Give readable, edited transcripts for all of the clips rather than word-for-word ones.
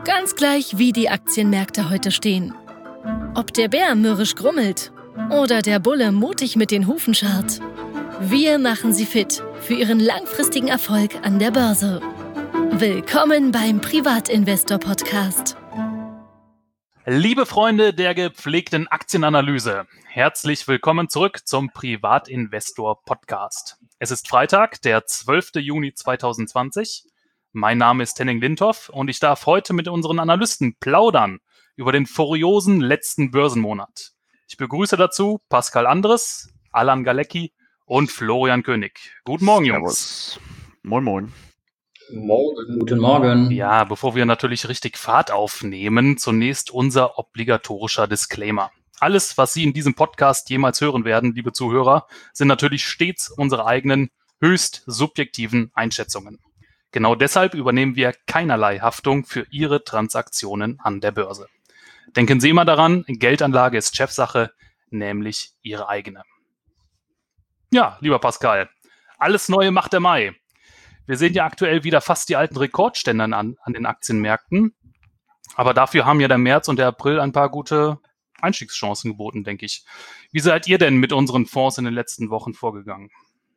Ganz gleich, wie die Aktienmärkte heute stehen. Ob der Bär mürrisch grummelt oder der Bulle mutig mit den Hufen scharrt. Wir machen Sie fit für Ihren langfristigen Erfolg an der Börse. Willkommen beim Privatinvestor-Podcast. Liebe Freunde der gepflegten Aktienanalyse, herzlich willkommen zurück zum Privatinvestor-Podcast. Es ist Freitag, der 12. Juni 2020. Mein Name ist Henning Lindhoff und ich darf heute mit unseren Analysten plaudern über den furiosen letzten Börsenmonat. Ich begrüße dazu Pascal Andres, Alan Galecki und Florian König. Guten Morgen, Jungs. Moin, moin. Morgen. Guten Morgen. Ja, bevor wir natürlich richtig Fahrt aufnehmen, zunächst unser obligatorischer Disclaimer. Alles, was Sie in diesem Podcast jemals hören werden, liebe Zuhörer, sind natürlich stets unsere eigenen, höchst subjektiven Einschätzungen. Genau deshalb übernehmen wir keinerlei Haftung für Ihre Transaktionen an der Börse. Denken Sie immer daran, Geldanlage ist Chefsache, nämlich Ihre eigene. Ja, lieber Pascal, alles Neue macht der Mai. Wir sehen ja aktuell wieder fast die alten Rekordstände an den Aktienmärkten. Aber dafür haben ja der März und der April ein paar gute Einstiegschancen geboten, denke ich. Wie seid ihr denn mit unseren Fonds in den letzten Wochen vorgegangen?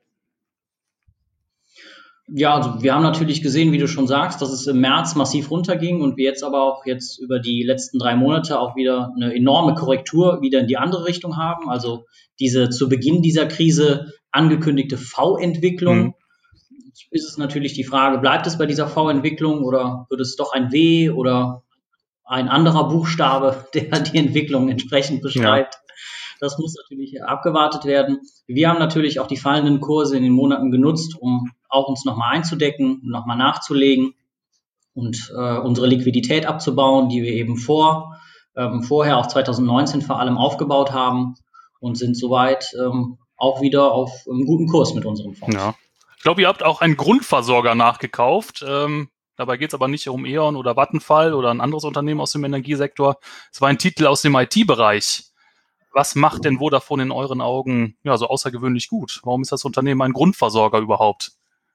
Ja, also wir haben natürlich gesehen, wie du schon sagst, dass es im März massiv runterging und wir jetzt aber auch über die letzten 3 Monate auch wieder eine enorme Korrektur wieder in die andere Richtung haben. Also diese zu Beginn dieser Krise angekündigte V-Entwicklung. Ist es natürlich die Frage, bleibt es bei dieser V-Entwicklung oder wird es doch ein W oder ein anderer Buchstabe, der die Entwicklung entsprechend beschreibt? Ja. Das muss natürlich abgewartet werden. Wir haben natürlich auch die fallenden Kurse in den Monaten genutzt, um auch uns nochmal einzudecken, nochmal nachzulegen und unsere Liquidität abzubauen, die wir eben vorher auch 2019 vor allem aufgebaut haben und sind soweit auch wieder auf einem guten Kurs mit unserem Fonds. Ja. Ich glaube, ihr habt auch einen Grundversorger nachgekauft. Dabei geht es aber nicht um E.ON oder Vattenfall oder ein anderes Unternehmen aus dem Energiesektor. Es war ein Titel aus dem IT-Bereich. Was macht denn Vodafone in euren Augen so außergewöhnlich gut? Warum ist das Unternehmen ein Grundversorger überhaupt?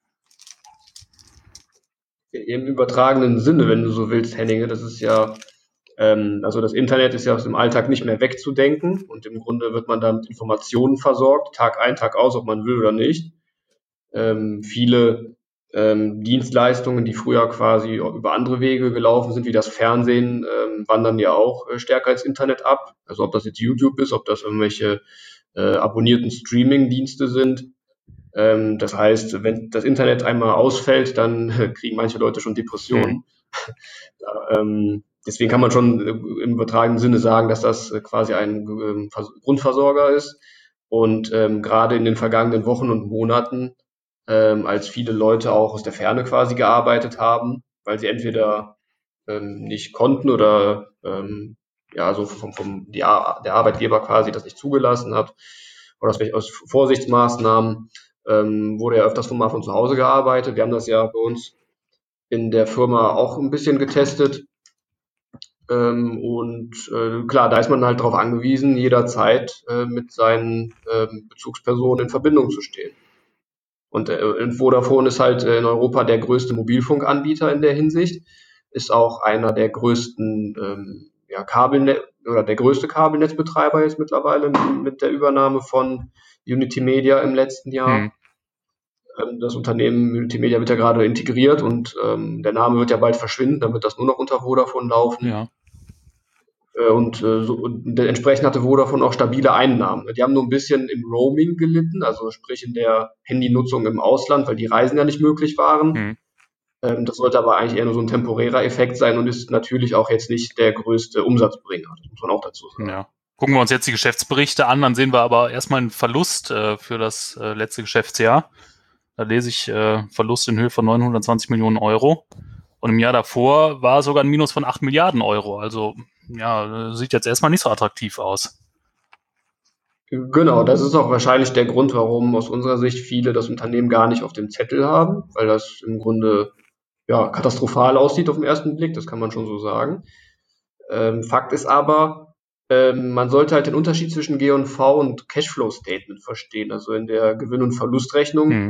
Im übertragenen Sinne, wenn du so willst, Henning, das ist ja, also das Internet ist ja aus dem Alltag nicht mehr wegzudenken und im Grunde wird man da mit Informationen versorgt, Tag ein, Tag aus, ob man will oder nicht. Viele Dienstleistungen, die früher quasi über andere Wege gelaufen sind, wie das Fernsehen, wandern ja auch stärker ins Internet ab. Also ob das jetzt YouTube ist, ob das irgendwelche abonnierten Streaming-Dienste sind. Das heißt, wenn das Internet einmal ausfällt, dann kriegen manche Leute schon Depressionen. Deswegen kann man schon im übertragenen Sinne sagen, dass das quasi ein Grundversorger ist. Und gerade in den vergangenen Wochen und Monaten, als viele Leute auch aus der Ferne quasi gearbeitet haben, weil sie entweder nicht konnten oder so der Arbeitgeber quasi das nicht zugelassen hat oder vielleicht aus Vorsichtsmaßnahmen, wurde ja öfters mal von zu Hause gearbeitet. Wir haben das ja bei uns in der Firma auch ein bisschen getestet. Klar, da ist man halt darauf angewiesen, jederzeit mit seinen Bezugspersonen in Verbindung zu stehen. Und Vodafone ist halt in Europa der größte Mobilfunkanbieter in der Hinsicht, ist auch einer der größten der größte Kabelnetzbetreiber jetzt mittlerweile mit der Übernahme von Unity Media im letzten Jahr. Das Unternehmen Unity Media wird ja gerade integriert und der Name wird ja bald verschwinden, dann wird das nur noch unter Vodafone laufen. Ja. Und entsprechend hatte Vodafone auch stabile Einnahmen. Die haben nur ein bisschen im Roaming gelitten, also sprich in der Handynutzung im Ausland, weil die Reisen ja nicht möglich waren. Das sollte aber eigentlich eher nur so ein temporärer Effekt sein und ist natürlich auch jetzt nicht der größte Umsatzbringer, das muss man auch dazu sagen. Ja. Gucken wir uns jetzt die Geschäftsberichte an, dann sehen wir aber erstmal einen Verlust für das letzte Geschäftsjahr. Da lese ich Verlust in Höhe von 920 Millionen Euro. Und im Jahr davor war sogar ein Minus von 8 Milliarden Euro. Also sieht jetzt erstmal nicht so attraktiv aus. Genau, das ist auch wahrscheinlich der Grund, warum aus unserer Sicht viele das Unternehmen gar nicht auf dem Zettel haben, weil das im Grunde katastrophal aussieht auf den ersten Blick, das kann man schon so sagen. Fakt ist aber, man sollte halt den Unterschied zwischen G&V und Cashflow-Statement verstehen. Also in der Gewinn- und Verlustrechnung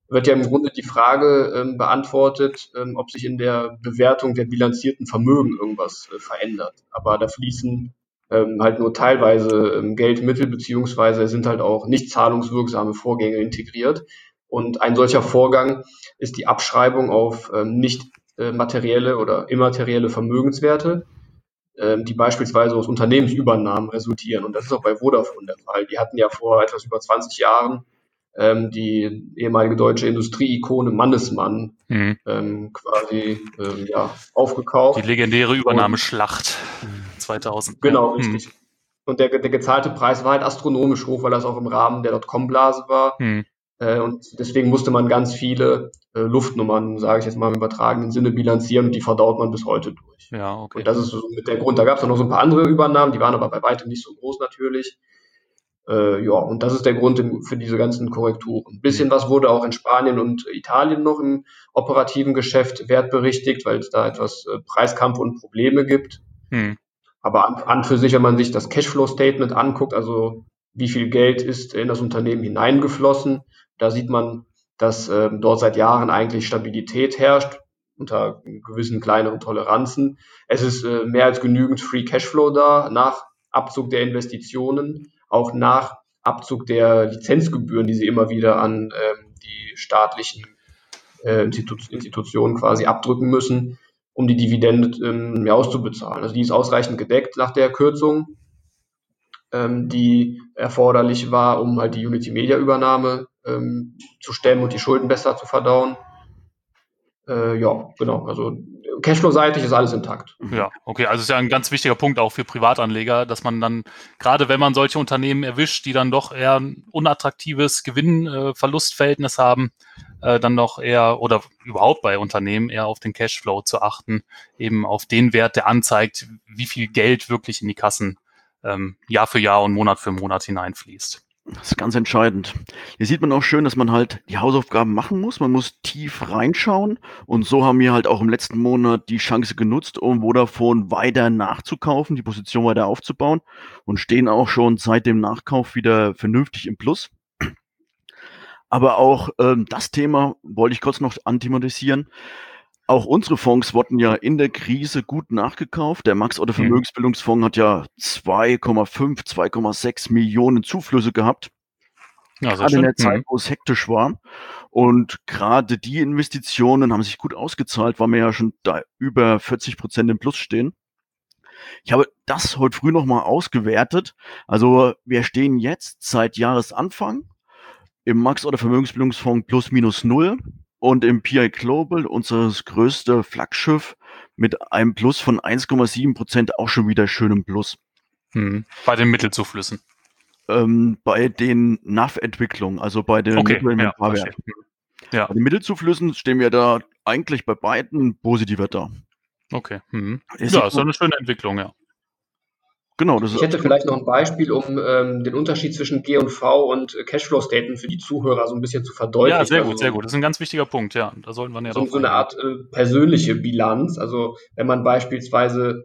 wird ja im Grunde die Frage beantwortet, ob sich in der Bewertung der bilanzierten Vermögen irgendwas verändert. Aber da fließen halt nur teilweise Geldmittel, beziehungsweise sind halt auch nicht zahlungswirksame Vorgänge integriert. Und ein solcher Vorgang ist die Abschreibung auf nicht materielle oder immaterielle Vermögenswerte, die beispielsweise aus Unternehmensübernahmen resultieren. Und das ist auch bei Vodafone der Fall. Die hatten ja vor etwas über 20 Jahren die ehemalige deutsche Industrieikone Mannesmann quasi aufgekauft. Die legendäre Übernahmeschlacht 2000. Genau, richtig. Und der gezahlte Preis war halt astronomisch hoch, weil das auch im Rahmen der Dotcom-Blase war. Und deswegen musste man ganz viele Luftnummern, sage ich jetzt mal im übertragenen Sinne, bilanzieren, und die verdaut man bis heute durch. Ja, okay. Und das ist so mit der Grund. Da gab es noch so ein paar andere Übernahmen, die waren aber bei weitem nicht so groß natürlich. Und das ist der Grund für diese ganzen Korrekturen. Ein bisschen was wurde auch in Spanien und Italien noch im operativen Geschäft wertberichtigt, weil es da etwas Preiskampf und Probleme gibt. Aber an für sich, wenn man sich das Cashflow-Statement anguckt, also wie viel Geld ist in das Unternehmen hineingeflossen, da sieht man, dass dort seit Jahren eigentlich Stabilität herrscht, unter gewissen kleineren Toleranzen. Es ist mehr als genügend Free Cashflow da, nach Abzug der Investitionen, auch nach Abzug der Lizenzgebühren, die sie immer wieder an die staatlichen Institutionen quasi abdrücken müssen, um die Dividende auszubezahlen. Also die ist ausreichend gedeckt nach der Kürzung, die erforderlich war, um halt die Unity-Media-Übernahme zu stemmen und die Schulden besser zu verdauen. Genau, also Cashflow-seitig ist alles intakt. Ja, okay, also ist ja ein ganz wichtiger Punkt auch für Privatanleger, dass man dann, gerade wenn man solche Unternehmen erwischt, die dann doch eher ein unattraktives Gewinn-Verlust-Verhältnis haben, dann doch eher, oder überhaupt bei Unternehmen eher auf den Cashflow zu achten, eben auf den Wert, der anzeigt, wie viel Geld wirklich in die Kassen Jahr für Jahr und Monat für Monat hineinfließt. Das ist ganz entscheidend. Hier sieht man auch schön, dass man halt die Hausaufgaben machen muss. Man muss tief reinschauen. Und so haben wir halt auch im letzten Monat die Chance genutzt, um Vodafone weiter nachzukaufen, die Position weiter aufzubauen, und stehen auch schon seit dem Nachkauf wieder vernünftig im Plus. Aber auch das Thema wollte ich kurz noch anthematisieren. Auch unsere Fonds wurden ja in der Krise gut nachgekauft. Der Max-Otto Vermögensbildungsfonds hat ja 2,5, 2,6 Millionen Zuflüsse gehabt. Ja, gerade in der Zeit, wo es hektisch war. Und gerade die Investitionen haben sich gut ausgezahlt, weil wir ja schon da über 40% im Plus stehen. Ich habe das heute früh nochmal ausgewertet. Also wir stehen jetzt seit Jahresanfang im Max-Otto Vermögensbildungsfonds plus minus 0. Und im PI Global, unser größte Flaggschiff, mit einem Plus von 1,7% auch schon wieder schön im Plus. Bei den Mittelzuflüssen? Bei den NAV-Entwicklungen, also bei den Mittelwerten. Ja. Bei den Mittelzuflüssen stehen wir da eigentlich bei beiden positiver da. Okay. Ja, ist eine schöne Entwicklung, ja. Genau, ich hätte vielleicht noch ein Beispiel, um den Unterschied zwischen G&V und Cashflow-Statement für die Zuhörer so ein bisschen zu verdeutlichen. Ja, sehr gut, sehr gut. Das ist ein ganz wichtiger Punkt, ja. Da sollten wir ja so eine Art persönliche Bilanz. Also wenn man beispielsweise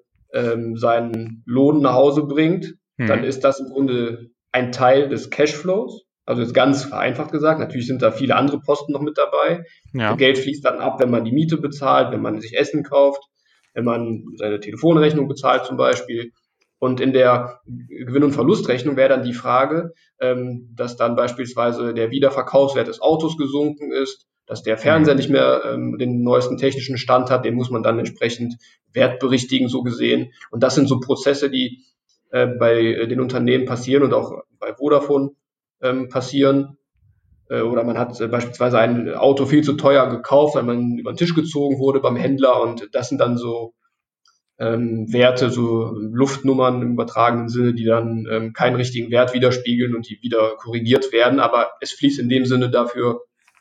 seinen Lohn nach Hause bringt, dann ist das im Grunde ein Teil des Cashflows. Also jetzt ganz vereinfacht gesagt. Natürlich sind da viele andere Posten noch mit dabei. Ja. Geld fließt dann ab, wenn man die Miete bezahlt, wenn man sich Essen kauft, wenn man seine Telefonrechnung bezahlt zum Beispiel. Und in der Gewinn- und Verlustrechnung wäre dann die Frage, dass dann beispielsweise der Wiederverkaufswert des Autos gesunken ist, dass der Fernseher nicht mehr den neuesten technischen Stand hat, den muss man dann entsprechend wertberichtigen, so gesehen. Und das sind so Prozesse, die bei den Unternehmen passieren und auch bei Vodafone passieren. Oder man hat beispielsweise ein Auto viel zu teuer gekauft, weil man über den Tisch gezogen wurde beim Händler, und das sind dann so Werte, so Luftnummern im übertragenen Sinne, die dann keinen richtigen Wert widerspiegeln und die wieder korrigiert werden, aber es fließt in dem Sinne dafür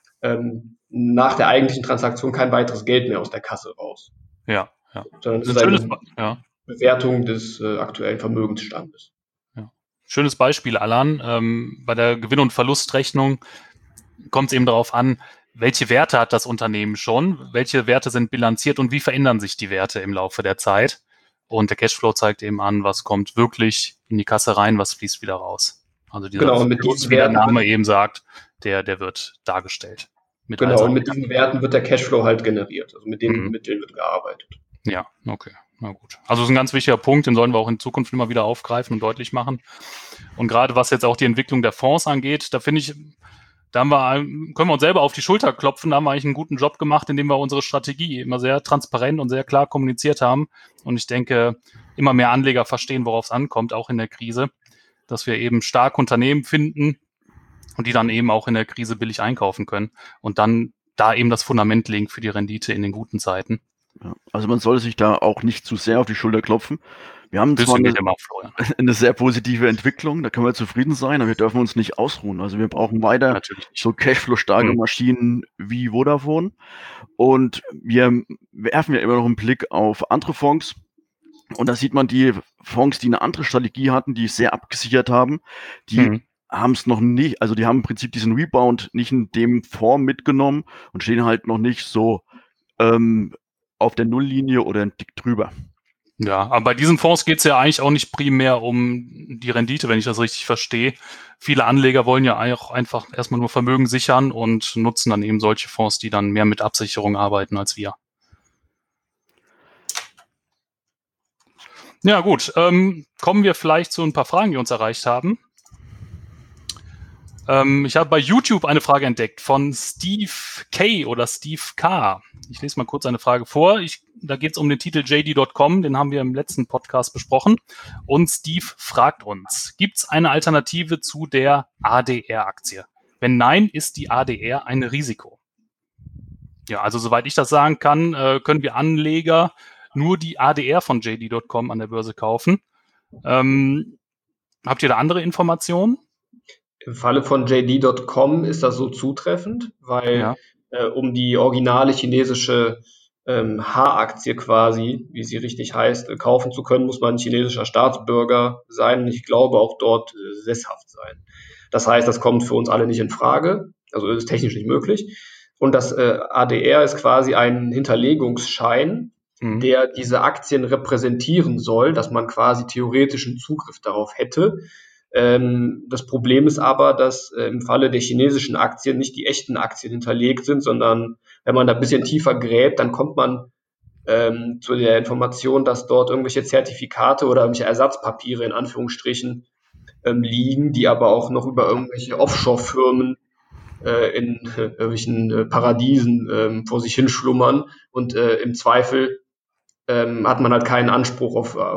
nach der eigentlichen Transaktion kein weiteres Geld mehr aus der Kasse raus. Ja. Sondern es ist eine Bewertung des aktuellen Vermögensstandes. Ja. Schönes Beispiel, Alan. Bei der Gewinn- und Verlustrechnung kommt es eben darauf an, welche Werte hat das Unternehmen schon, welche Werte sind bilanziert und wie verändern sich die Werte im Laufe der Zeit. Und der Cashflow zeigt eben an, was kommt wirklich in die Kasse rein, was fließt wieder raus. Also dieser Verlust, wie der Name eben sagt, der wird dargestellt. Genau, und mit diesen Werten wird der Cashflow halt generiert. Also mit denen wird gearbeitet. Ja, okay. Na gut. Also das ist ein ganz wichtiger Punkt, den sollen wir auch in Zukunft immer wieder aufgreifen und deutlich machen. Und gerade was jetzt auch die Entwicklung der Fonds angeht, da finde ich, können wir uns selber auf die Schulter klopfen, da haben wir eigentlich einen guten Job gemacht, indem wir unsere Strategie immer sehr transparent und sehr klar kommuniziert haben. Und ich denke, immer mehr Anleger verstehen, worauf es ankommt, auch in der Krise, dass wir eben stark Unternehmen finden und die dann eben auch in der Krise billig einkaufen können und dann da eben das Fundament legen für die Rendite in den guten Zeiten. Ja, also man soll sich da auch nicht zu sehr auf die Schulter klopfen. Wir haben zwar eine sehr positive Entwicklung, da können wir zufrieden sein, aber wir dürfen uns nicht ausruhen. Also wir brauchen weiter so Cashflow-starke Maschinen wie Vodafone. Und wir werfen ja immer noch einen Blick auf andere Fonds. Und da sieht man die Fonds, die eine andere Strategie hatten, die sehr abgesichert haben, die haben es noch nicht, also die haben im Prinzip diesen Rebound nicht in dem Fonds mitgenommen und stehen halt noch nicht so auf der Nulllinie oder ein Tick drüber. Ja, aber bei diesen Fonds geht es ja eigentlich auch nicht primär um die Rendite, wenn ich das richtig verstehe. Viele Anleger wollen ja auch einfach erstmal nur Vermögen sichern und nutzen dann eben solche Fonds, die dann mehr mit Absicherung arbeiten als wir. Ja gut, kommen wir vielleicht zu ein paar Fragen, die uns erreicht haben. Ich habe bei YouTube eine Frage entdeckt von Steve K. oder Steve K. Ich lese mal kurz eine Frage vor. Da geht es um den Titel JD.com, den haben wir im letzten Podcast besprochen. Und Steve fragt uns, gibt es eine Alternative zu der ADR-Aktie? Wenn nein, ist die ADR ein Risiko? Ja, also soweit ich das sagen kann, können wir Anleger nur die ADR von JD.com an der Börse kaufen. Habt ihr da andere Informationen? Im Falle von JD.com ist das so zutreffend, weil um die originale chinesische H-Aktie quasi, wie sie richtig heißt, kaufen zu können, muss man chinesischer Staatsbürger sein und ich glaube auch dort sesshaft sein. Das heißt, das kommt für uns alle nicht in Frage, also ist technisch nicht möglich. Und das ADR ist quasi ein Hinterlegungsschein, der diese Aktien repräsentieren soll, dass man quasi theoretischen Zugriff darauf hätte. Das Problem ist aber, dass im Falle der chinesischen Aktien nicht die echten Aktien hinterlegt sind, sondern wenn man da ein bisschen tiefer gräbt, dann kommt man zu der Information, dass dort irgendwelche Zertifikate oder irgendwelche Ersatzpapiere in Anführungsstrichen liegen, die aber auch noch über irgendwelche Offshore-Firmen in irgendwelchen Paradiesen vor sich hinschlummern und im Zweifel hat man halt keinen Anspruch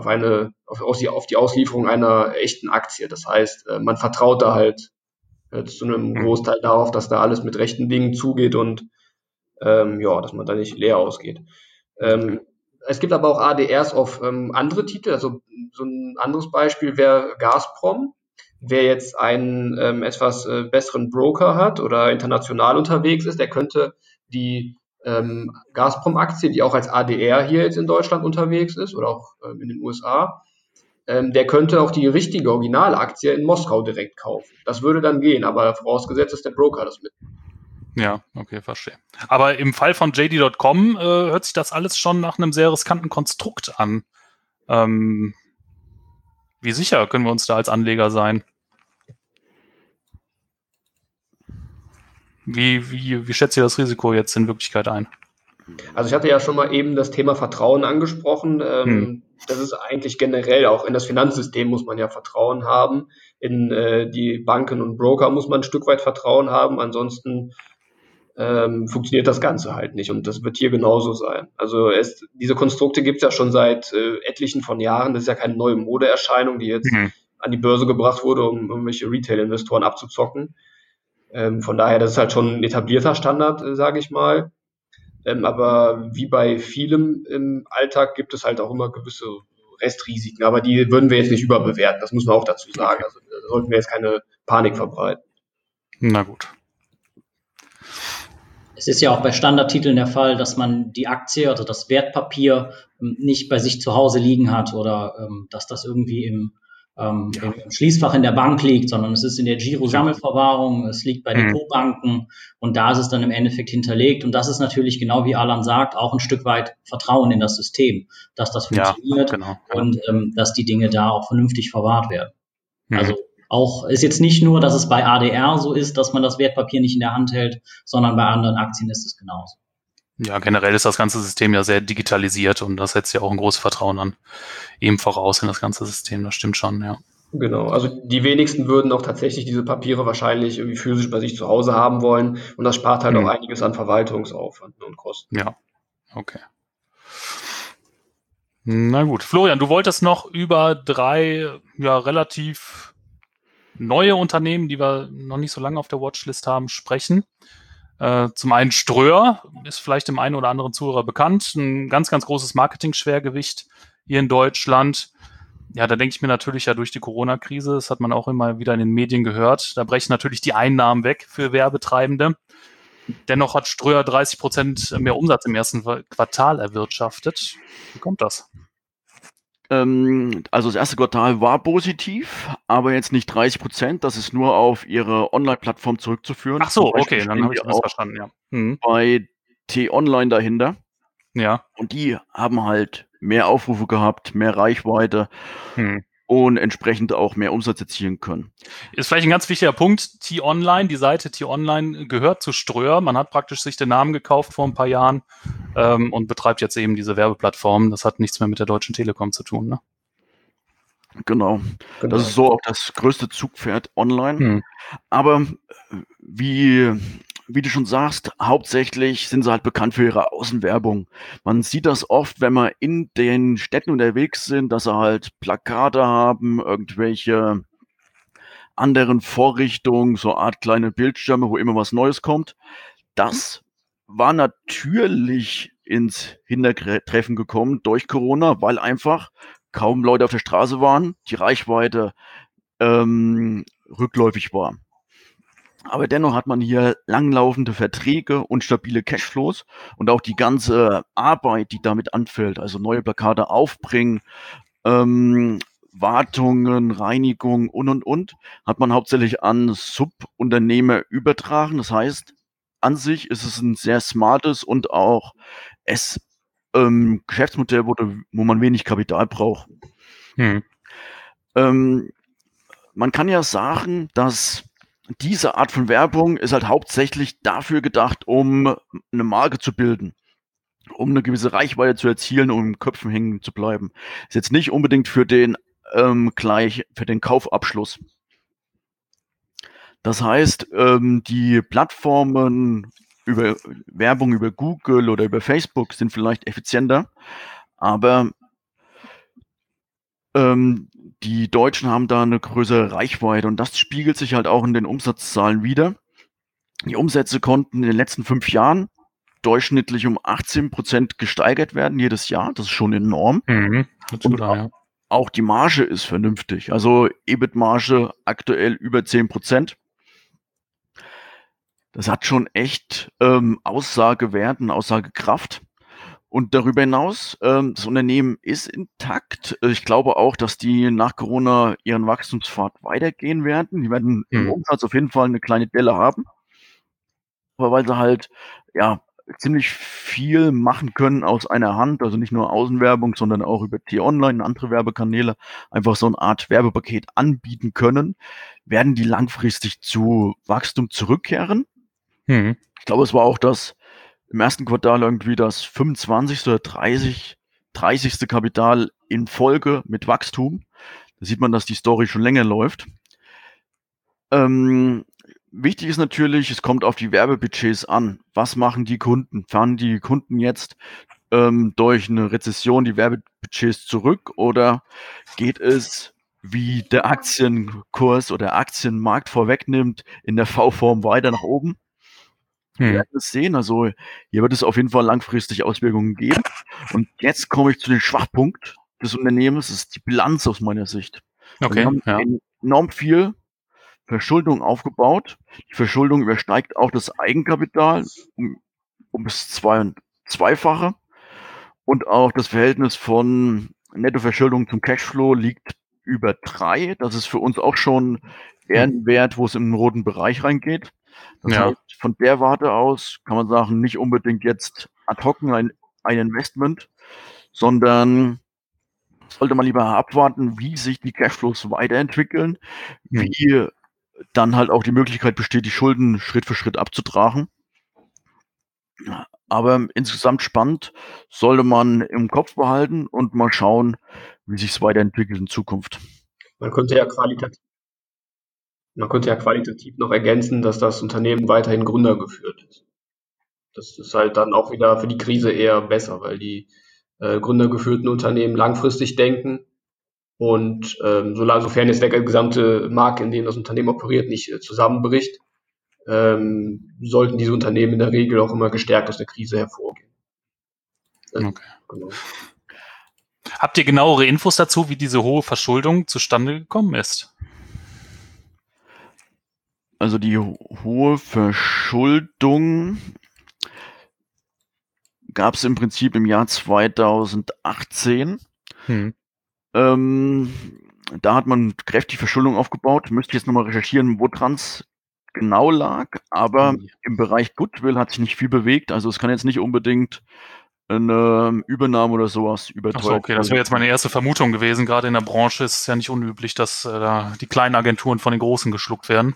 auf die Auslieferung einer echten Aktie. Das heißt, man vertraut da halt zu einem Großteil darauf, dass da alles mit rechten Dingen zugeht und dass man da nicht leer ausgeht. Es gibt aber auch ADRs auf andere Titel. Also so ein anderes Beispiel wäre Gazprom. Wer jetzt einen etwas besseren Broker hat oder international unterwegs ist, der könnte die Gazprom-Aktie, die auch als ADR hier jetzt in Deutschland unterwegs ist oder auch in den USA, der könnte auch die richtige Originalaktie in Moskau direkt kaufen. Das würde dann gehen, aber vorausgesetzt, dass der Broker das mitnimmt. Ja, okay, verstehe. Aber im Fall von JD.com hört sich das alles schon nach einem sehr riskanten Konstrukt an. Wie sicher können wir uns da als Anleger sein? Wie schätzt ihr das Risiko jetzt in Wirklichkeit ein? Also ich hatte ja schon mal eben das Thema Vertrauen angesprochen. Das ist eigentlich generell, auch in das Finanzsystem muss man ja Vertrauen haben. In die Banken und Broker muss man ein Stück weit Vertrauen haben. Ansonsten funktioniert das Ganze halt nicht. Und das wird hier genauso sein. Also diese Konstrukte gibt es ja schon seit etlichen von Jahren. Das ist ja keine neue Modeerscheinung, die jetzt an die Börse gebracht wurde, um irgendwelche Retail-Investoren abzuzocken. Von daher, das ist halt schon ein etablierter Standard, sage ich mal. Aber wie bei vielem im Alltag gibt es halt auch immer gewisse Restrisiken. Aber die würden wir jetzt nicht überbewerten, das muss man auch dazu sagen. Also da sollten wir jetzt keine Panik verbreiten. Na gut. Es ist ja auch bei Standardtiteln der Fall, dass man die Aktie, also das Wertpapier, nicht bei sich zu Hause liegen hat oder dass das irgendwie im Schließfach in der Bank liegt, sondern es ist in der Giro-Sammelverwahrung, es liegt bei Depotbanken und da ist es dann im Endeffekt hinterlegt. Und das ist natürlich, genau wie Alan sagt, auch ein Stück weit Vertrauen in das System, dass das funktioniert und dass die Dinge da auch vernünftig verwahrt werden. Also auch ist jetzt nicht nur, dass es bei ADR so ist, dass man das Wertpapier nicht in der Hand hält, sondern bei anderen Aktien ist es genauso. Ja, generell ist das ganze System ja sehr digitalisiert und das setzt ja auch ein großes Vertrauen an eben voraus in das ganze System. Das stimmt schon, ja. Genau, also die wenigsten würden auch tatsächlich diese Papiere wahrscheinlich irgendwie physisch bei sich zu Hause haben wollen und das spart halt auch einiges an Verwaltungsaufwand und Kosten. Ja, okay. Na gut, Florian, du wolltest noch über 3 relativ neue Unternehmen, die wir noch nicht so lange auf der Watchlist haben, sprechen. Zum einen Ströer, ist vielleicht dem einen oder anderen Zuhörer bekannt, ein ganz, ganz großes Marketing-Schwergewicht hier in Deutschland. Ja, da denke ich mir natürlich durch die Corona-Krise, das hat man auch immer wieder in den Medien gehört, da brechen natürlich die Einnahmen weg für Werbetreibende. Dennoch hat Ströer 30% mehr Umsatz im ersten Quartal erwirtschaftet. Wie kommt das? Also das erste Quartal war positiv, aber jetzt nicht 30%. Das ist nur auf ihre Online-Plattform zurückzuführen. Ach so, okay, dann habe ich das verstanden, ja. Bei T-Online dahinter. Ja. Und die haben halt mehr Aufrufe gehabt, mehr Reichweite und entsprechend auch mehr Umsatz erzielen können. Ist vielleicht ein ganz wichtiger Punkt. T-Online, die Seite T-Online gehört zu Ströer. Man hat praktisch sich den Namen gekauft vor ein paar Jahren und betreibt jetzt eben diese Werbeplattform. Das hat nichts mehr mit der Deutschen Telekom zu tun, ne? Genau. Das ist so auch das größte Zugpferd online. Aber wie du schon sagst, hauptsächlich sind sie halt bekannt für ihre Außenwerbung. Man sieht das oft, wenn wir in den Städten unterwegs sind, dass sie halt Plakate haben, irgendwelche anderen Vorrichtungen, so Art kleine Bildschirme, wo immer was Neues kommt. Das war natürlich ins Hintertreffen gekommen durch Corona, weil einfach kaum Leute auf der Straße waren, die Reichweite rückläufig war. Aber dennoch hat man hier langlaufende Verträge und stabile Cashflows und auch die ganze Arbeit, die damit anfällt, also neue Plakate aufbringen, Wartungen, Reinigung und, hat man hauptsächlich an Subunternehmer übertragen. Das heißt, an sich ist es ein sehr smartes und auch Geschäftsmodell, wo man wenig Kapital braucht. Man kann ja sagen, dass diese Art von Werbung ist halt hauptsächlich dafür gedacht, um eine Marke zu bilden, um eine gewisse Reichweite zu erzielen, um in Köpfen hängen zu bleiben. Ist jetzt nicht unbedingt für den für den Kaufabschluss. Das heißt, die Plattformen über Werbung über Google oder über Facebook sind vielleicht effizienter, aber die Deutschen haben da eine größere Reichweite und das spiegelt sich halt auch in den Umsatzzahlen wider. Die Umsätze konnten in den letzten 5 Jahren durchschnittlich um 18% gesteigert werden jedes Jahr. Das ist schon enorm. Und auch die Marge ist vernünftig. Also EBIT-Marge aktuell über 10%. Das hat schon echt Aussagewert und Aussagekraft. Und darüber hinaus, das Unternehmen ist intakt. Ich glaube auch, dass die nach Corona ihren Wachstumspfad weitergehen werden. Die werden im Umsatz auf jeden Fall eine kleine Delle haben. Aber weil sie halt ziemlich viel machen können aus einer Hand, also nicht nur Außenwerbung, sondern auch über T-Online und andere Werbekanäle einfach so eine Art Werbepaket anbieten können, werden die langfristig zu Wachstum zurückkehren. Ich glaube, es war auch das im ersten Quartal irgendwie das 25. oder 30. Kapital in Folge mit Wachstum. Da sieht man, dass die Story schon länger läuft. Wichtig ist natürlich, es kommt auf die Werbebudgets an. Was machen die Kunden? Fahren die Kunden jetzt durch eine Rezession die Werbebudgets zurück oder geht es, wie der Aktienkurs oder Aktienmarkt vorwegnimmt, in der V-Form weiter nach oben? Wir werden es sehen. Also hier wird es auf jeden Fall langfristig Auswirkungen geben. Und jetzt komme ich zu dem Schwachpunkt des Unternehmens. Das ist die Bilanz aus meiner Sicht. Okay, wir haben enorm viel Verschuldung aufgebaut. Die Verschuldung übersteigt auch das Eigenkapital um das Zweifache. Und auch das Verhältnis von Nettoverschuldung zum Cashflow liegt über 3. Das ist für uns auch schon eher ein Wert, wo es in den roten Bereich reingeht. Das heißt, von der Warte aus kann man sagen, nicht unbedingt jetzt ad hoc ein Investment, sondern sollte man lieber abwarten, wie sich die Cashflows weiterentwickeln, wie dann halt auch die Möglichkeit besteht, die Schulden Schritt für Schritt abzutragen. Aber insgesamt spannend, sollte man im Kopf behalten und mal schauen, wie sich es weiterentwickelt in Zukunft. Man könnte ja qualitativ noch ergänzen, dass das Unternehmen weiterhin gründergeführt ist. Das ist halt dann auch wieder für die Krise eher besser, weil die gründergeführten Unternehmen langfristig denken und sofern jetzt der gesamte Markt, in dem das Unternehmen operiert, nicht zusammenbricht, sollten diese Unternehmen in der Regel auch immer gestärkt aus der Krise hervorgehen. Okay. Genau. Habt ihr genauere Infos dazu, wie diese hohe Verschuldung zustande gekommen ist? Also die hohe Verschuldung gab es im Prinzip im Jahr 2018. Da hat man kräftig Verschuldung aufgebaut. Müsste ich jetzt nochmal recherchieren, woran es genau lag. Aber im Bereich Goodwill hat sich nicht viel bewegt. Also es kann jetzt nicht unbedingt eine Übernahme oder sowas überteuert. Achso, okay, das wäre jetzt meine erste Vermutung gewesen. Gerade in der Branche ist es ja nicht unüblich, dass da die kleinen Agenturen von den großen geschluckt werden.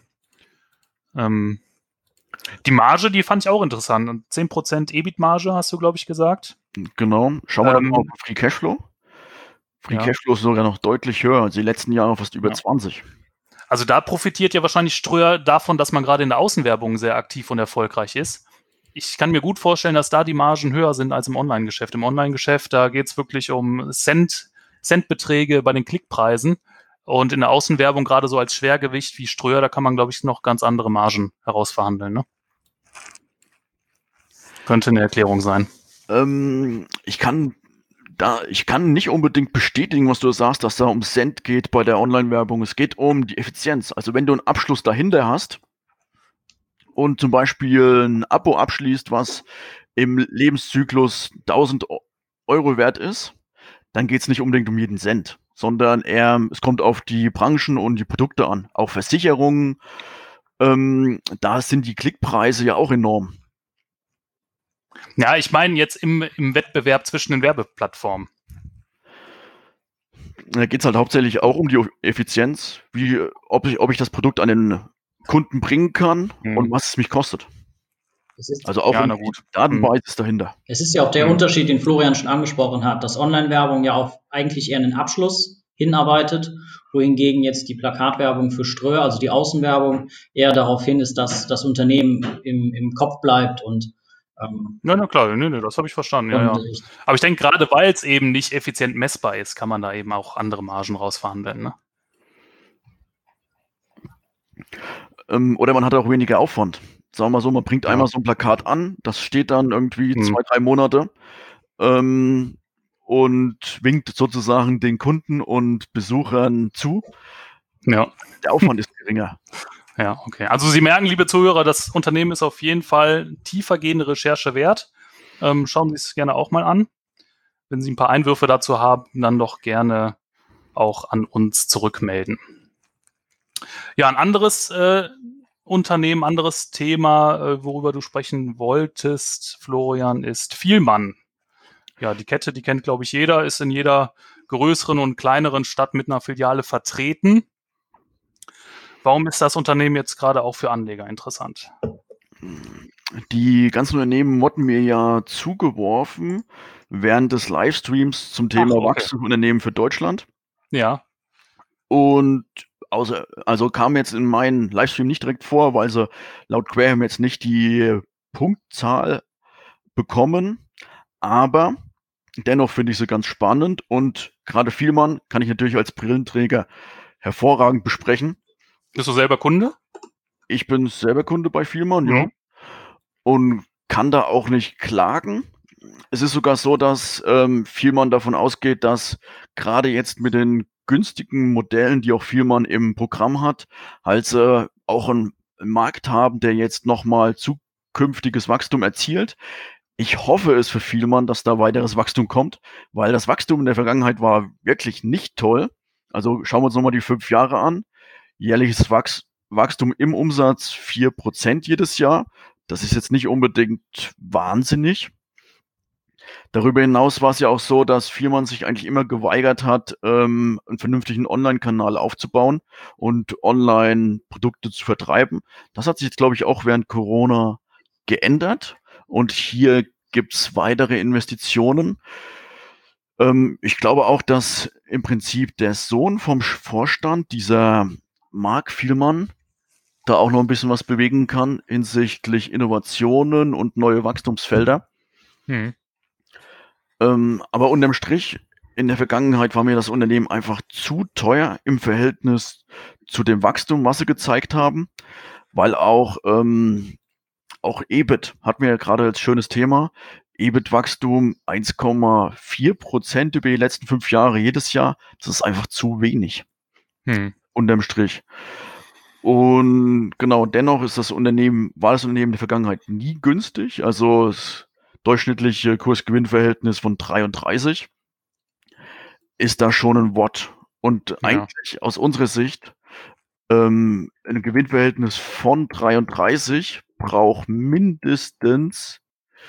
Die Marge, die fand ich auch interessant. Und 10% EBIT-Marge hast du, glaube ich, gesagt. Genau. Schauen wir dann mal auf Free Cashflow. Free Cashflow ist sogar noch deutlich höher. Also die letzten Jahre fast über 20. Also da profitiert ja wahrscheinlich Ströer davon, dass man gerade in der Außenwerbung sehr aktiv und erfolgreich ist. Ich kann mir gut vorstellen, dass da die Margen höher sind als im Online-Geschäft. Im Online-Geschäft, da geht es wirklich um Centbeträge bei den Klickpreisen. Und in der Außenwerbung, gerade so als Schwergewicht wie Ströer, da kann man, glaube ich, noch ganz andere Margen herausverhandeln. Ne? Könnte eine Erklärung sein. Ich kann nicht unbedingt bestätigen, was du sagst, dass da um Cent geht bei der Online-Werbung. Es geht um die Effizienz. Also wenn du einen Abschluss dahinter hast und zum Beispiel ein Abo abschließt, was im Lebenszyklus 1.000 Euro wert ist, dann geht es nicht unbedingt um jeden Cent, sondern es kommt auf die Branchen und die Produkte an. Auch Versicherungen, da sind die Klickpreise ja auch enorm. Ja, ich meine jetzt im Wettbewerb zwischen den Werbeplattformen. Da geht es halt hauptsächlich auch um die Effizienz, ob ich das Produkt an den Kunden bringen kann und was es mich kostet. Also auch die Datenbasis dahinter. Es ist ja auch der Unterschied, den Florian schon angesprochen hat, dass Online-Werbung ja auf eigentlich eher einen Abschluss hinarbeitet, wohingegen jetzt die Plakatwerbung für Ströer, also die Außenwerbung, eher darauf hin ist, dass das Unternehmen im Kopf bleibt und na klar, nee, das habe ich verstanden. Ja. Aber ich denke, gerade weil es eben nicht effizient messbar ist, kann man da eben auch andere Margen rausverhandeln. Ne? Oder man hat auch weniger Aufwand. Sagen wir mal so, man bringt einmal so ein Plakat an, das steht dann irgendwie 2-3 Monate und winkt sozusagen den Kunden und Besuchern zu. Ja. Der Aufwand ist geringer. Ja, okay. Also Sie merken, liebe Zuhörer, das Unternehmen ist auf jeden Fall tiefergehende Recherche wert. Schauen Sie es gerne auch mal an. Wenn Sie ein paar Einwürfe dazu haben, dann doch gerne auch an uns zurückmelden. Ja, ein anderes Unternehmen, anderes Thema, worüber du sprechen wolltest, Florian, ist Vielmann. Ja, die Kette, die kennt, glaube ich, jeder, ist in jeder größeren und kleineren Stadt mit einer Filiale vertreten. Warum ist das Unternehmen jetzt gerade auch für Anleger interessant? Die ganzen Unternehmen wurden mir ja zugeworfen während des Livestreams zum Thema Wachstumsunternehmen für Deutschland. Ja. Und also kam jetzt in meinen Livestream nicht direkt vor, weil sie laut Graham jetzt nicht die Punktzahl bekommen. Aber dennoch finde ich sie ganz spannend und gerade Vielmann kann ich natürlich als Brillenträger hervorragend besprechen. Bist du selber Kunde? Ich bin selber Kunde bei Vielmann, ja. Und kann da auch nicht klagen. Es ist sogar so, dass Vielmann davon ausgeht, dass gerade jetzt mit den günstigen Modellen, die auch Vielmann im Programm hat, halt auch einen Markt haben, der jetzt nochmal zukünftiges Wachstum erzielt. Ich hoffe es für Vielmann, dass da weiteres Wachstum kommt, weil das Wachstum in der Vergangenheit war wirklich nicht toll. Also schauen wir uns nochmal die 5 Jahre an. Jährliches Wachstum im Umsatz 4% jedes Jahr. Das ist jetzt nicht unbedingt wahnsinnig. Darüber hinaus war es ja auch so, dass Firman sich eigentlich immer geweigert hat, einen vernünftigen Online-Kanal aufzubauen und Online-Produkte zu vertreiben. Das hat sich jetzt, glaube ich, auch während Corona geändert. Und hier gibt's weitere Investitionen. Ich glaube auch, dass im Prinzip der Sohn vom Vorstand, dieser Marc Vielmann, da auch noch ein bisschen was bewegen kann hinsichtlich Innovationen und neue Wachstumsfelder. Aber unterm Strich, in der Vergangenheit war mir das Unternehmen einfach zu teuer im Verhältnis zu dem Wachstum, was sie gezeigt haben, weil auch EBIT hatten wir ja gerade als schönes Thema. EBIT-Wachstum 1,4% über die letzten 5 Jahre jedes Jahr. Das ist einfach zu wenig. Unterm Strich. Und genau, dennoch war das Unternehmen in der Vergangenheit nie günstig. Also das durchschnittliche Kurs-Gewinn-Verhältnis von 33 ist da schon ein Wort. Und eigentlich aus unserer Sicht ein Gewinnverhältnis von 33 braucht mindestens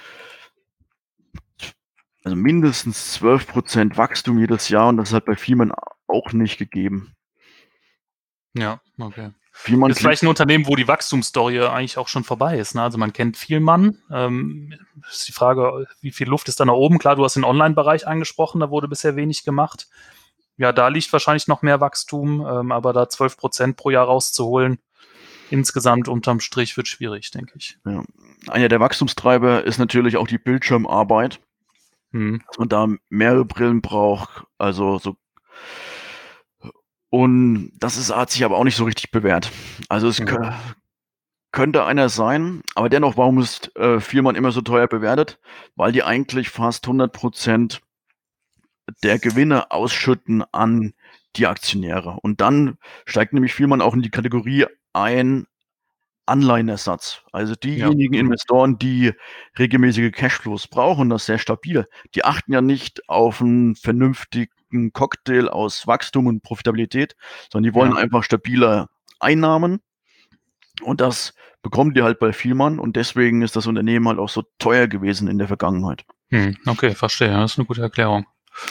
12% Wachstum jedes Jahr, und das ist halt bei Vielmann auch nicht gegeben. Ja, okay. Vielmann ist vielleicht ein Unternehmen, wo die Wachstumsstory eigentlich auch schon vorbei ist. Ne? Also man kennt Vielmann. Ist die Frage, wie viel Luft ist da nach oben? Klar, du hast den Online-Bereich angesprochen, da wurde bisher wenig gemacht. Ja, da liegt wahrscheinlich noch mehr Wachstum, aber da 12% pro Jahr rauszuholen, insgesamt unterm Strich wird schwierig, denke ich. Ja. Einer der Wachstumstreiber ist natürlich auch die Bildschirmarbeit, dass man da mehrere Brillen braucht, und das hat sich aber auch nicht so richtig bewährt. Also es könnte einer sein, aber dennoch, warum ist Vielmann immer so teuer bewertet? Weil die eigentlich fast 100% der Gewinne ausschütten an die Aktionäre. Und dann steigt nämlich Vielmann auch in die Kategorie ein Anleihenersatz. Also diejenigen Investoren, die regelmäßige Cashflows brauchen, das sehr stabil, die achten ja nicht auf einen vernünftigen Cocktail aus Wachstum und Profitabilität, sondern die wollen einfach stabile Einnahmen, und das bekommen die halt bei Vielmann, und deswegen ist das Unternehmen halt auch so teuer gewesen in der Vergangenheit. Okay, verstehe. Das ist eine gute Erklärung.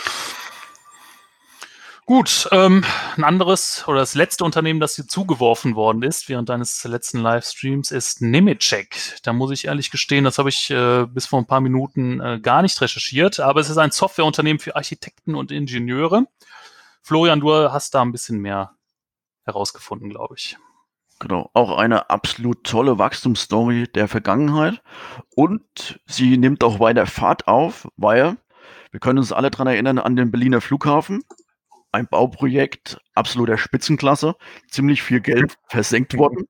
Gut, ein anderes oder das letzte Unternehmen, das hier zugeworfen worden ist während deines letzten Livestreams, ist Nemetschek. Da muss ich ehrlich gestehen, das habe ich bis vor ein paar Minuten gar nicht recherchiert, aber es ist ein Softwareunternehmen für Architekten und Ingenieure. Florian, du hast da ein bisschen mehr herausgefunden, glaube ich. Genau, auch eine absolut tolle Wachstumsstory der Vergangenheit, und sie nimmt auch weiter Fahrt auf, weil wir können uns alle daran erinnern an den Berliner Flughafen. Ein Bauprojekt absoluter Spitzenklasse, ziemlich viel Geld versenkt worden.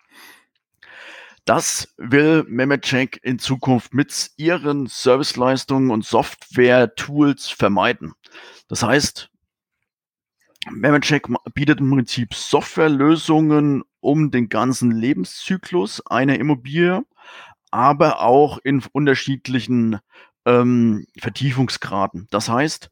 Das will Nemetschek in Zukunft mit ihren Serviceleistungen und Software-Tools vermeiden. Das heißt, Nemetschek bietet im Prinzip Softwarelösungen um den ganzen Lebenszyklus einer Immobilie, aber auch in unterschiedlichen Vertiefungsgraden. Das heißt,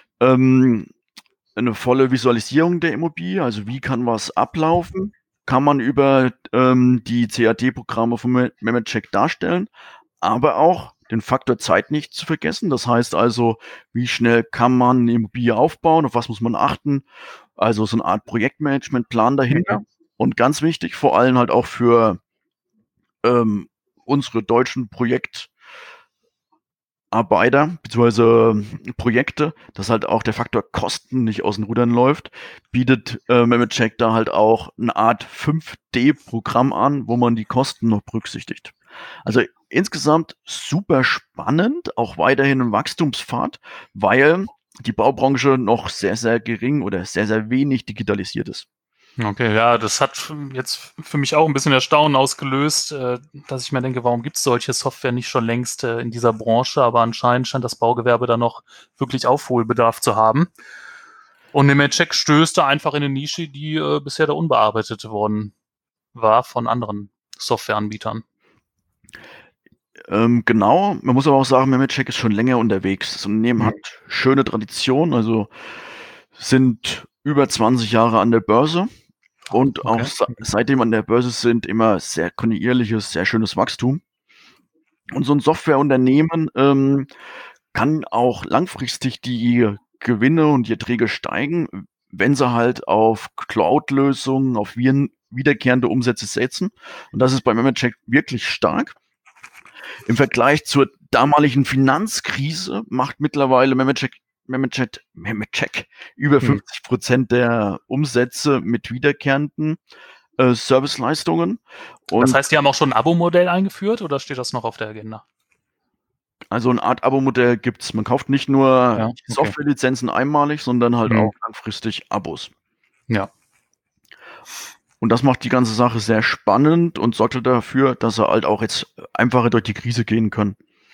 eine volle Visualisierung der Immobilie, also wie kann was ablaufen, kann man über die CAD-Programme von Nemetschek darstellen, aber auch den Faktor Zeit nicht zu vergessen. Das heißt also, wie schnell kann man eine Immobilie aufbauen, auf was muss man achten, also so eine Art Projektmanagementplan dahinter. Und ganz wichtig, vor allem halt auch für unsere deutschen Projektarbeiter bzw. Projekte, dass halt auch der Faktor Kosten nicht aus den Rudern läuft, bietet Nemetschek da halt auch eine Art 5D-Programm an, wo man die Kosten noch berücksichtigt. Also insgesamt super spannend, auch weiterhin ein Wachstumspfad, weil die Baubranche noch sehr, sehr gering oder sehr, sehr wenig digitalisiert ist. Okay, ja, das hat jetzt für mich auch ein bisschen Erstaunen ausgelöst, dass ich mir denke, warum gibt es solche Software nicht schon längst in dieser Branche, aber anscheinend scheint das Baugewerbe da noch wirklich Aufholbedarf zu haben. Und Nemetschek stößt da einfach in eine Nische, die bisher da unbearbeitet worden war von anderen Softwareanbietern. Genau, man muss aber auch sagen, Nemetschek ist schon länger unterwegs. Das Unternehmen hat schöne Tradition, also sind über 20 Jahre an der Börse. Und auch seitdem an der Börse sind, immer sehr kontinuierliches, sehr schönes Wachstum. Und so ein Softwareunternehmen kann auch langfristig die Gewinne und die Erträge steigen, wenn sie halt auf Cloud-Lösungen, auf wiederkehrende Umsätze setzen. Und das ist bei Nemetschek wirklich stark. Im Vergleich zur damaligen Finanzkrise macht mittlerweile Nemetschek über 50% der Umsätze mit wiederkehrenden Serviceleistungen. Und das heißt, die haben auch schon ein Abo-Modell eingeführt oder steht das noch auf der Agenda? Also eine Art Abo-Modell gibt's. Man kauft nicht nur Softwarelizenzen einmalig, sondern halt auch langfristig Abos. Ja. Und das macht die ganze Sache sehr spannend und sorgt dafür, dass sie halt auch jetzt einfacher durch die Krise gehen können.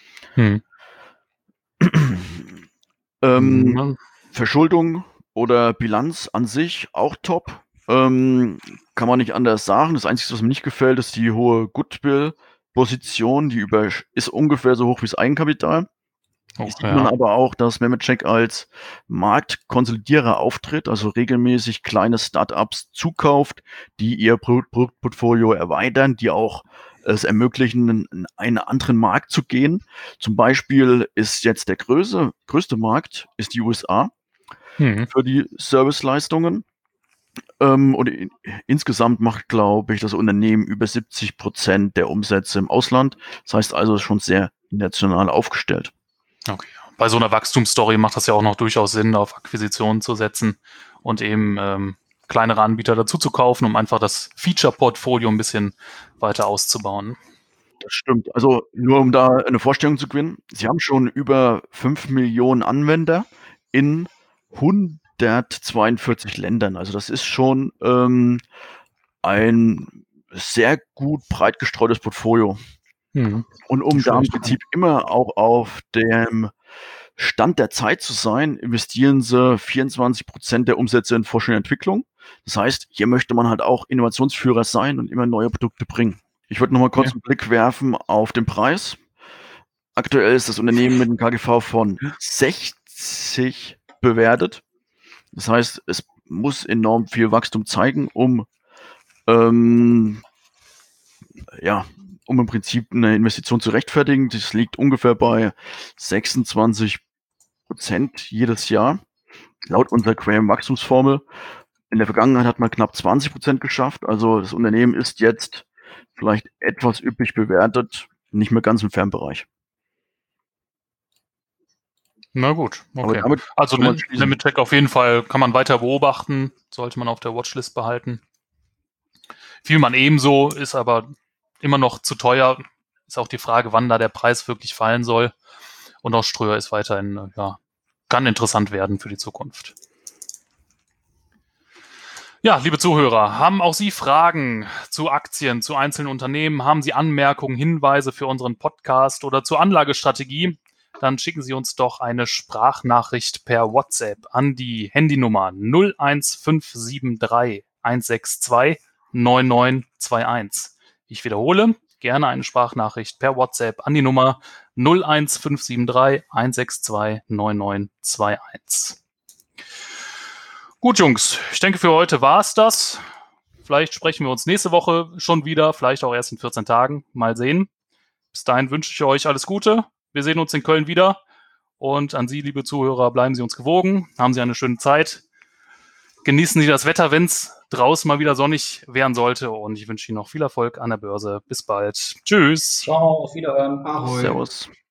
Verschuldung oder Bilanz an sich auch top. Kann man nicht anders sagen. Das Einzige, was mir nicht gefällt, ist die hohe Goodwill-Position. Die ist ungefähr so hoch wie das Eigenkapital. Sieht man aber auch, dass Nemetschek als Marktkonsolidierer auftritt, also regelmäßig kleine Startups zukauft, die ihr Produktportfolio erweitern, die auch es ermöglichen, in einen anderen Markt zu gehen. Zum Beispiel ist jetzt der größte Markt ist die USA für die Serviceleistungen. Und insgesamt macht, glaube ich, das Unternehmen über 70% der Umsätze im Ausland. Das heißt also, es ist schon sehr international aufgestellt. Okay. Bei so einer Wachstumsstory macht das ja auch noch durchaus Sinn, auf Akquisitionen zu setzen und eben kleinere Anbieter dazu zu kaufen, um einfach das Feature-Portfolio ein bisschen weiter auszubauen. Das stimmt. Also nur um da eine Vorstellung zu gewinnen, Sie haben schon über 5 Millionen Anwender in 142 Ländern. Also das ist schon ein sehr gut breit gestreutes Portfolio. Und um da im Prinzip immer auch auf dem Stand der Zeit zu sein, investieren sie 24% der Umsätze in Forschung und Entwicklung. Das heißt, hier möchte man halt auch Innovationsführer sein und immer neue Produkte bringen. Ich würde nochmal kurz einen Blick werfen auf den Preis. Aktuell ist das Unternehmen mit einem KGV von 60 bewertet. Das heißt, es muss enorm viel Wachstum zeigen, um im Prinzip eine Investition zu rechtfertigen. Das liegt ungefähr bei 26% jedes Jahr, laut unserer Graham-Wachstumsformel. In der Vergangenheit hat man knapp 20% geschafft. Also das Unternehmen ist jetzt vielleicht etwas üppig bewertet, nicht mehr ganz im Fernbereich. Na gut, okay. Also Nemetschek auf jeden Fall kann man weiter beobachten, sollte man auf der Watchlist behalten. Fiel man ebenso, ist aber immer noch zu teuer. Ist auch die Frage, wann da der Preis wirklich fallen soll. Und auch Ströer ist weiterhin, kann interessant werden für die Zukunft. Ja, liebe Zuhörer, haben auch Sie Fragen zu Aktien, zu einzelnen Unternehmen? Haben Sie Anmerkungen, Hinweise für unseren Podcast oder zur Anlagestrategie? Dann schicken Sie uns doch eine Sprachnachricht per WhatsApp an die Handynummer 01573 162 9921. Ich wiederhole, gerne eine Sprachnachricht per WhatsApp an die Nummer 01573 162 9921. Gut, Jungs, ich denke, für heute war es das. Vielleicht sprechen wir uns nächste Woche schon wieder, vielleicht auch erst in 14 Tagen. Mal sehen. Bis dahin wünsche ich euch alles Gute. Wir sehen uns in Köln wieder. Und an Sie, liebe Zuhörer, bleiben Sie uns gewogen. Haben Sie eine schöne Zeit. Genießen Sie das Wetter, wenn es draußen mal wieder sonnig werden sollte. Und ich wünsche Ihnen noch viel Erfolg an der Börse. Bis bald. Tschüss. Ciao, auf Wiederhören. Servus.